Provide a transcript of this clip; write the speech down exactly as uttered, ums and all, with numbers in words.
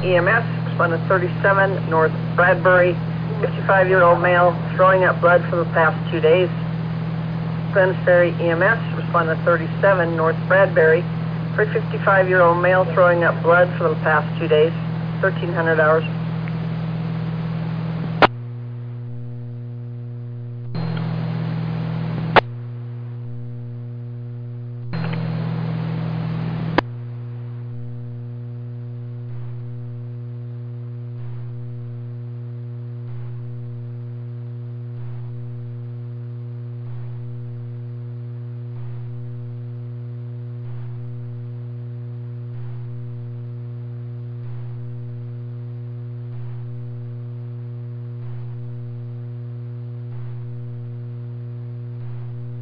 E M S, responded thirty-seven, North Bradbury, fifty-five-year-old male throwing up blood for the past two days. Glen Ferry E M S, responded thirty-seven, North Bradbury, for a fifty-five-year-old male throwing up blood for the past two days, thirteen hundred hours.